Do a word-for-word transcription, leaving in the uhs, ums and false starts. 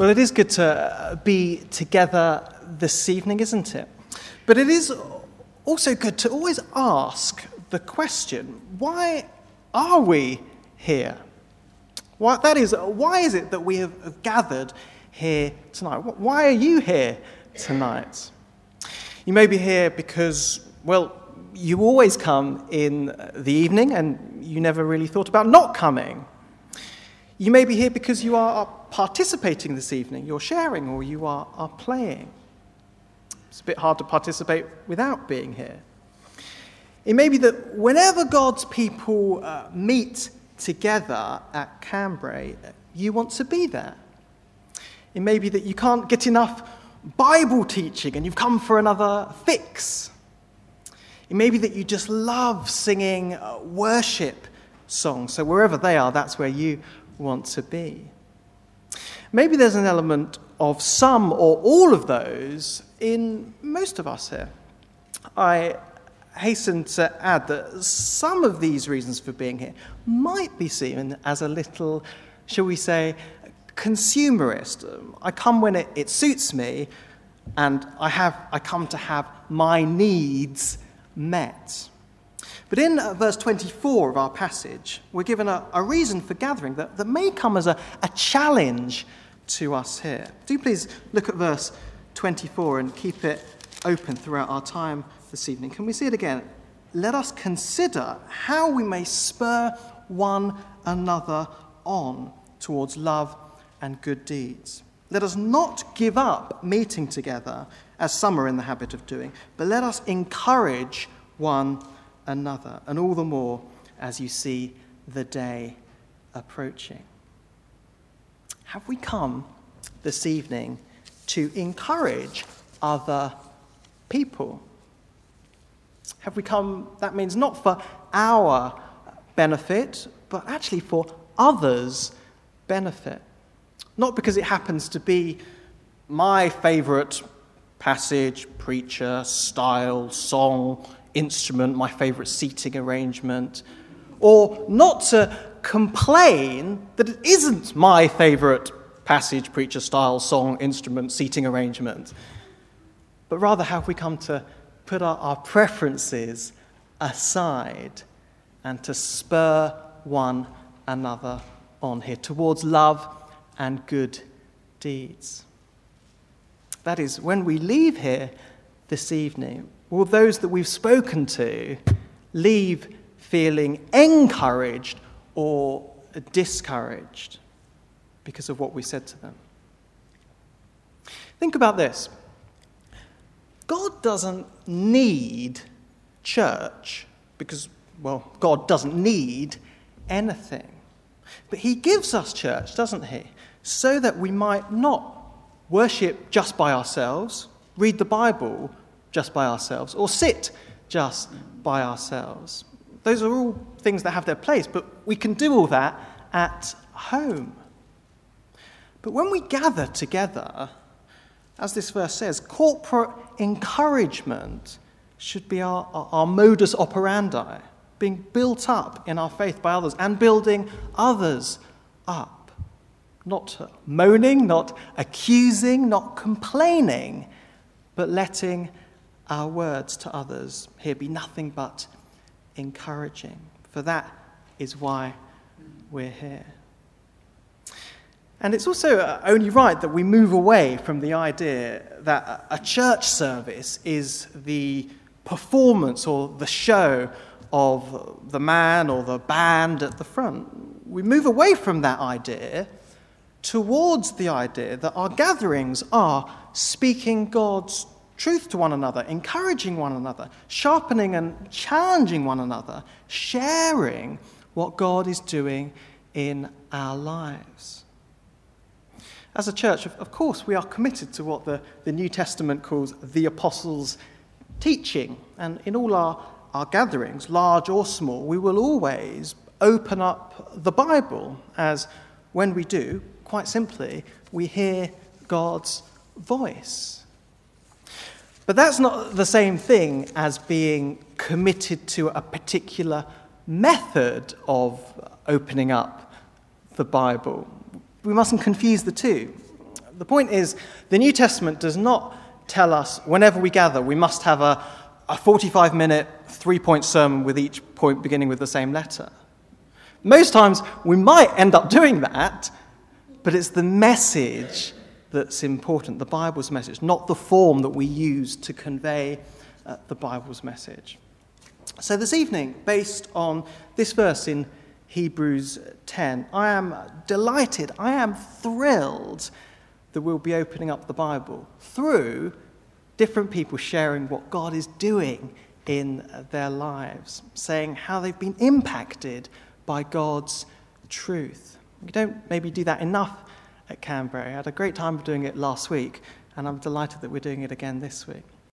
Well, it is good to be together this evening, isn't it? But it is also good to always ask the question, why are we here? Why, that is, why is it that we have gathered here tonight? Why are you here tonight? You may be here because, well, you always come in the evening and you never really thought about not coming. You may be here because you are participating this evening, you're sharing, or you are, are playing. It's a bit hard to participate without being here. It may be that whenever God's people uh, meet together at Cambrai, you want to be there. It may be that you can't get enough Bible teaching and you've come for another fix. It may be that you just love singing uh, worship songs, so wherever they are, that's where you want to be. Maybe there's an element of some or all of those in most of us here. I hasten to add that some of these reasons for being here might be seen as a little, shall we say, consumerist. I come when it, it suits me, and I have I come to have my needs met. But in uh, verse twenty-four of our passage, we're given a, a reason for gathering that, that may come as a, a challenge to us here. Do please look at verse twenty-four and keep it open throughout our time this evening. Can we see it again? Let us consider how we may spur one another on towards love and good deeds. Let us not give up meeting together, as some are in the habit of doing, but let us encourage one another, and all the more as you see the day approaching. Have we come this evening to encourage other people? Have we come, that means not for our benefit, but actually for others' benefit. Not because it happens to be my favourite passage, preacher, style, song, instrument, my favourite seating arrangement, or not to complain that it isn't my favourite passage, preacher, style, song, instrument, seating arrangement, but rather have we come to put our, our preferences aside and to spur one another on here towards love and good deeds. That is, when we leave here this evening, will those that we've spoken to leave feeling encouraged or discouraged because of what we said to them? Think about this. God doesn't need church because, well, God doesn't need anything. But he gives us church, doesn't he? So that we might not worship just by ourselves, read the Bible just by ourselves, or sit just by ourselves. Those are all things that have their place, but we can do all that at home. But when we gather together, as this verse says, corporate encouragement should be our, our, our modus operandi, being built up in our faith by others and building others up. Not moaning, not accusing, not complaining, but letting our words to others here be nothing but encouraging. For that is why we're here. And it's also only right that we move away from the idea that a church service is the performance or the show of the man or the band at the front. We move away from that idea towards the idea that our gatherings are speaking God's truth to one another, encouraging one another, sharpening and challenging one another, sharing what God is doing in our lives. As a church, of course, we are committed to what the, the New Testament calls the apostles' teaching. And in all our, our gatherings, large or small, we will always open up the Bible as, when we do, quite simply, we hear God's voice. But that's not the same thing as being committed to a particular method of opening up the Bible. We mustn't confuse the two. The point is, the New Testament does not tell us whenever we gather we must have a, a forty-five minute, three-point sermon with each point beginning with the same letter. Most times we might end up doing that, but it's the message that's important, the Bible's message, not the form that we use to convey uh, the Bible's message. So this evening, based on this verse in Hebrews ten, I am delighted, I am thrilled that we'll be opening up the Bible through different people sharing what God is doing in their lives, saying how they've been impacted by God's truth. We don't maybe do that enough at Canberra. I had a great time doing it last week, and I'm delighted that we're doing it again this week.